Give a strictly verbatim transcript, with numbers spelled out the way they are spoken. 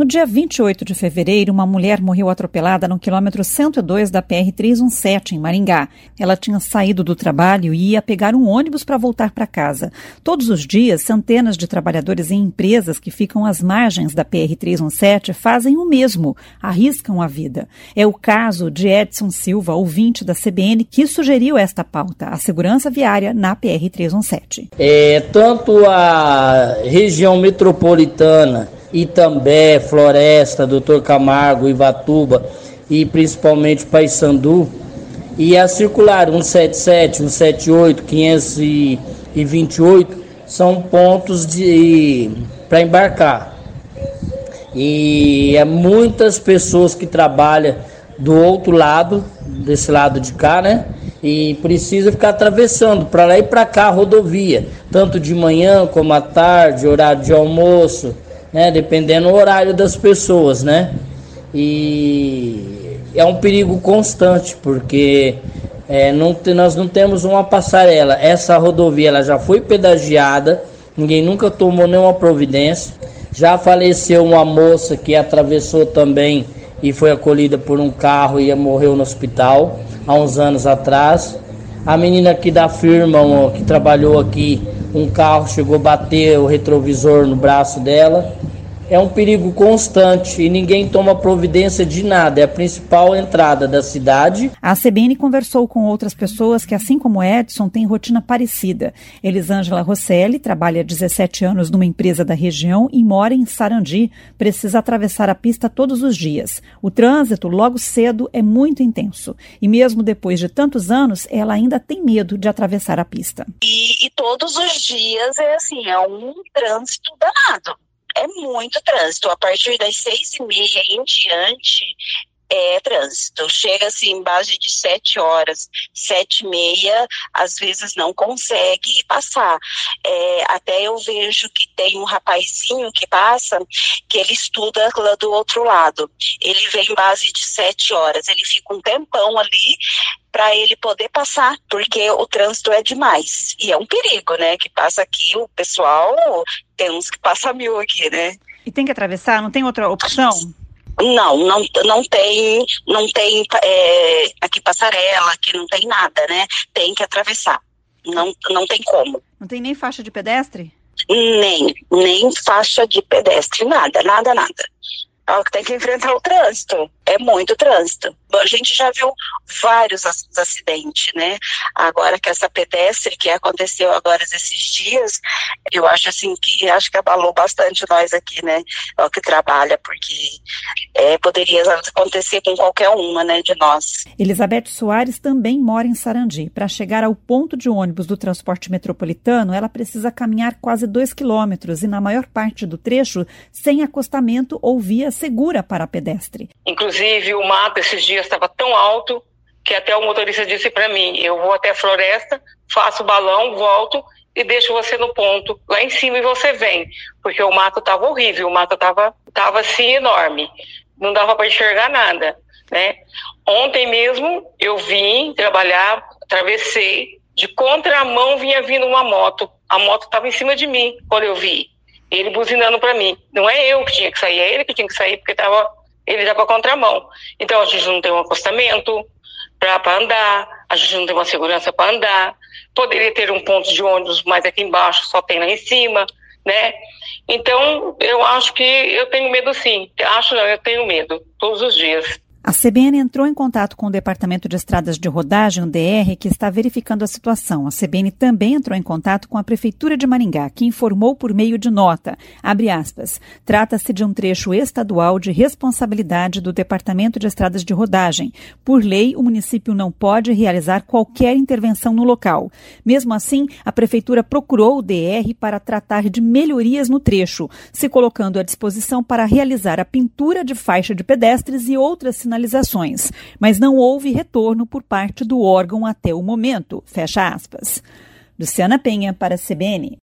No dia vinte e oito de fevereiro, uma mulher morreu atropelada no quilômetro cento e dois da P R trezentos e dezessete, em Maringá. Ela tinha saído do trabalho e ia pegar um ônibus para voltar para casa. Todos os dias, centenas de trabalhadores em empresas que ficam às margens da P R trezentos e dezessete fazem o mesmo, arriscam a vida. É o caso de Edson Silva, ouvinte da C B N, que sugeriu esta pauta, a segurança viária na P R trezentos e dezessete. É, tanto a região metropolitana, Itambé, Floresta, doutor Camargo, Ivatuba e principalmente Paissandu, e a circular cento e setenta e sete, cento e setenta e oito, quinhentos e vinte e oito são pontos de para embarcar. E é muitas pessoas que trabalham do outro lado, desse lado de cá, né? E precisa ficar atravessando para lá e para cá a rodovia, tanto de manhã como à tarde, horário de almoço, né, dependendo do horário das pessoas, né? E é um perigo constante, porque é, não, nós não temos uma passarela. Essa rodovia ela já foi pedagiada, ninguém nunca tomou nenhuma providência. Já faleceu uma moça que atravessou também e foi acolhida por um carro e morreu no hospital há uns anos atrás. A menina aqui da firma, que trabalhou aqui, um carro chegou a bater o retrovisor no braço dela. É um perigo constante e ninguém toma providência de nada. É a principal entrada da cidade. A C B N conversou com outras pessoas que, assim como Edson, têm rotina parecida. Elisângela Rosselli trabalha há dezessete anos numa empresa da região e mora em Sarandi. Precisa atravessar a pista todos os dias. O trânsito, logo cedo, é muito intenso. E mesmo depois de tantos anos, ela ainda tem medo de atravessar a pista. E, e todos os dias é assim, é um trânsito danado. É muito trânsito. A partir das seis e meia em diante é trânsito. Chega assim em base de sete horas, sete e meia, às vezes não consegue passar. É, até eu vejo que tem um rapazinho que passa, que ele estuda lá do outro lado. Ele vem em base de sete horas. Ele fica um tempão ali para ele poder passar, porque o trânsito é demais. E é um perigo, né? Que passa aqui, o pessoal, tem uns que passa mil aqui, né? E tem que atravessar? Não tem outra opção? Não, não, não tem, não tem é, aqui passarela, aqui não tem nada, né? Tem que atravessar. Não, não tem como. Não tem nem faixa de pedestre? Nem, nem faixa de pedestre, nada, nada, nada. Tem que enfrentar o trânsito, é muito trânsito. A gente já viu vários acidentes, né? Agora que essa pedestre que aconteceu agora esses dias, eu acho assim que acho que abalou bastante nós aqui, né? O que trabalha, porque é, poderia acontecer com qualquer uma, né, de nós. Elizabeth Soares também mora em Sarandi. Para chegar ao ponto de ônibus do transporte metropolitano, ela precisa caminhar quase dois quilômetros e, na maior parte do trecho, sem acostamento ou via segura para a pedestre. Inclusive, o mato esses dias estava tão alto que até o motorista disse para mim: eu vou até a floresta, faço o balão, volto e deixo você no ponto lá em cima e você vem, porque o mato estava horrível, o mato estava tava assim enorme, não dava para enxergar nada, né? Ontem mesmo eu vim trabalhar, atravessei, de contramão vinha vindo uma moto, a moto estava em cima de mim quando eu vi, ele buzinando para mim. Não é eu que tinha que sair, é ele que tinha que sair, porque tava, ele estava contramão. Então a gente não tem um acostamento para andar, a gente não tem uma segurança para andar, poderia ter um ponto de ônibus, mas aqui embaixo só tem lá em cima, né? Então eu acho que eu tenho medo sim, acho não, eu tenho medo, todos os dias. A C B N entrou em contato com o Departamento de Estradas de Rodagem, o D R, que está verificando a situação. A C B N também entrou em contato com a Prefeitura de Maringá, que informou por meio de nota, abre aspas, trata-se de um trecho estadual de responsabilidade do Departamento de Estradas de Rodagem. Por lei, o município não pode realizar qualquer intervenção no local. Mesmo assim, a Prefeitura procurou o D R para tratar de melhorias no trecho, se colocando à disposição para realizar a pintura de faixa de pedestres e outras sinalizações. sinalizações, mas não houve retorno por parte do órgão até o momento, fecha aspas. Luciana Penha para a C B N.